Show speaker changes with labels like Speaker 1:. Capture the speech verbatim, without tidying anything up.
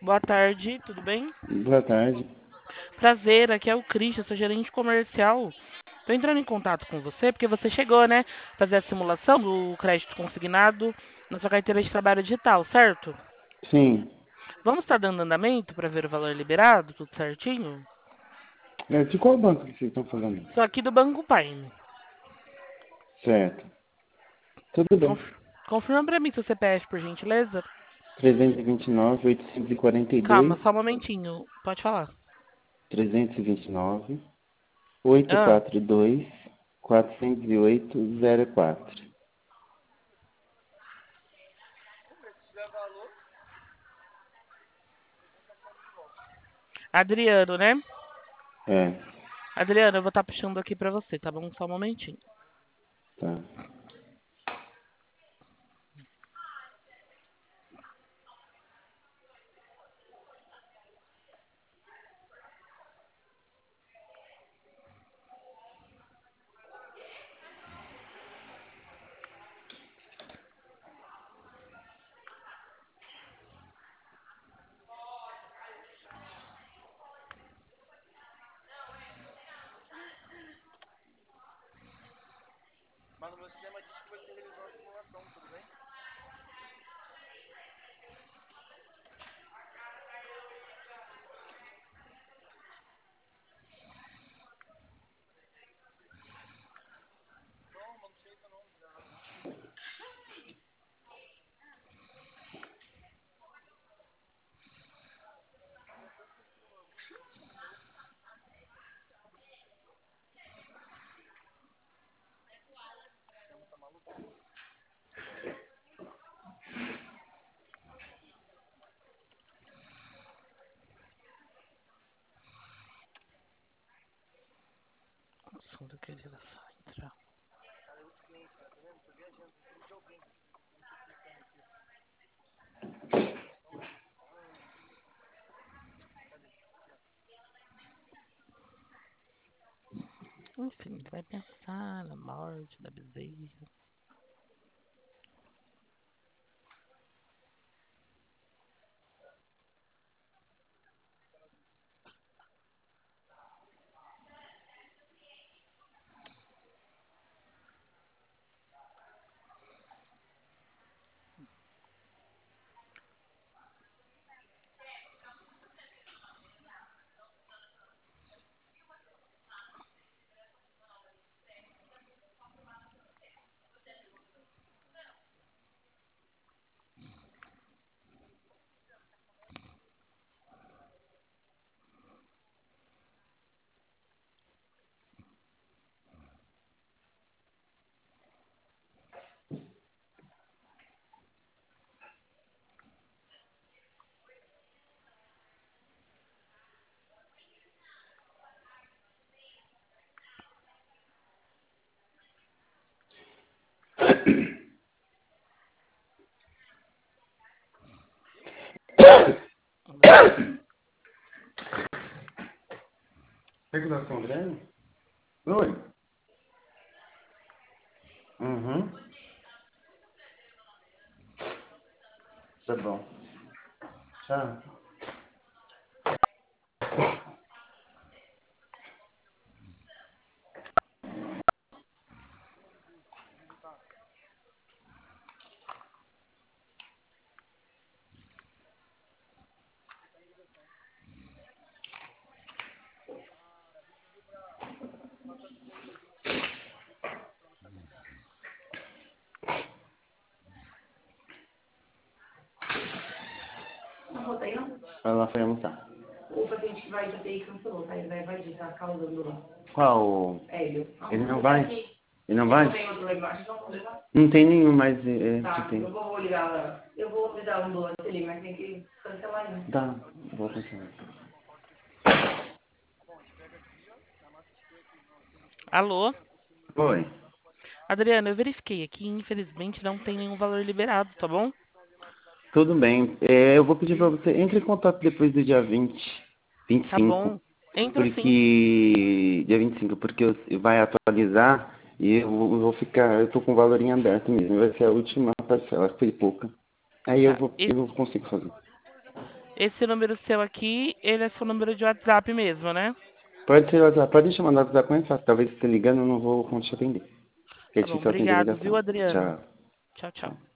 Speaker 1: Boa tarde, tudo bem?
Speaker 2: Boa tarde.
Speaker 1: Prazer, aqui é o Christian, sou gerente comercial. Estou entrando em contato com você porque você chegou, né? Fazer a simulação do crédito consignado na sua carteira de trabalho digital, certo?
Speaker 2: Sim.
Speaker 1: Vamos estar dando andamento para ver o valor liberado, tudo certinho?
Speaker 2: É, de qual banco que vocês estão falando?
Speaker 1: Sou aqui do Banco Paine.
Speaker 2: Certo. Tudo bem.
Speaker 1: Conf- Confirma para mim seu C P F, por gentileza.
Speaker 2: trezentos e vinte e nove, oitocentos e quarenta e dois,
Speaker 1: Calma, só um momentinho. Pode falar.
Speaker 2: trezentos e vinte e nove,
Speaker 1: Ah,
Speaker 2: oitocentos e quarenta e dois, quatrocentos e oito, zero quatro.
Speaker 1: Adriano, né?
Speaker 2: É,
Speaker 1: Adriano, eu vou estar puxando aqui para você, tá bom? Só um momentinho.
Speaker 2: tá.
Speaker 1: Mas no meu sistema diz que você realizou a simulação, tudo bem? Assunto que ele era só entrar. Enfim, vai pensar na morte da bezerra.
Speaker 2: Regulação grande? Oi. Uhum. Tá bom. Tchau. Ela foi almoçar. O paciente que vai de U T I cancelou, tá? Ele vai invadir, tá causando lá. Qual? Hélio. Ele não vai? Ele não vai? Não tem outro lá embaixo, não vou levar? Não tem nenhum, mas é,
Speaker 1: Tá,
Speaker 2: tem.
Speaker 1: eu vou ligar, eu vou ligar a ambulância ali, mas tem que cancelar ainda.
Speaker 2: Tá, vou cancelar.
Speaker 1: Alô?
Speaker 2: Oi.
Speaker 1: Adriano, eu verifiquei aqui, infelizmente não tem nenhum valor liberado, tá bom?
Speaker 2: Tudo bem. É, eu vou pedir para você, entre em contato depois do dia vinte, vinte e
Speaker 1: Tá
Speaker 2: cinco,
Speaker 1: bom. Entro sim.
Speaker 2: porque dia vinte e cinco, porque eu- vai atualizar e eu vou eu vou ficar, eu tô com o valor em aberto mesmo, vai ser a última parcela, foi pouca. Aí eu
Speaker 1: Tá.
Speaker 2: vou,
Speaker 1: E-
Speaker 2: eu consigo fazer.
Speaker 1: Esse número seu aqui, ele é seu número de WhatsApp mesmo, né?
Speaker 2: Pode ser WhatsApp. Pode deixar mandar WhatsApp mais fácil. Talvez você ligando eu não vou conseguir atender.
Speaker 1: Tá bom,
Speaker 2: Porque se eu atender
Speaker 1: obrigado, viu,
Speaker 2: ligação.
Speaker 1: Adriano?
Speaker 2: Tchau.
Speaker 1: Tchau, tchau.